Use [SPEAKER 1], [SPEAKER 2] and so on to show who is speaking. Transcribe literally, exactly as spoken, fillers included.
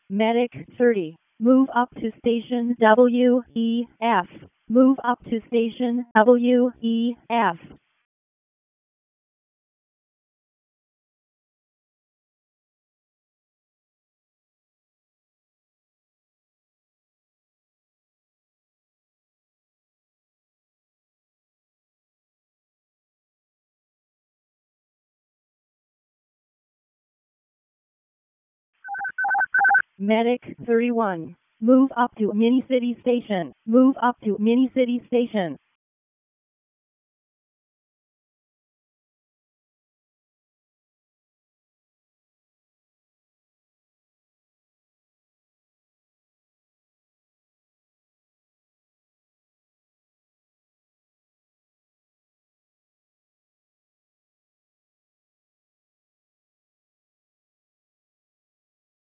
[SPEAKER 1] Medic thirty. Move up to station W E F. Move up to station W E F. Medic thirty-one. Move up to Mini City Station. Move up to Mini City Station.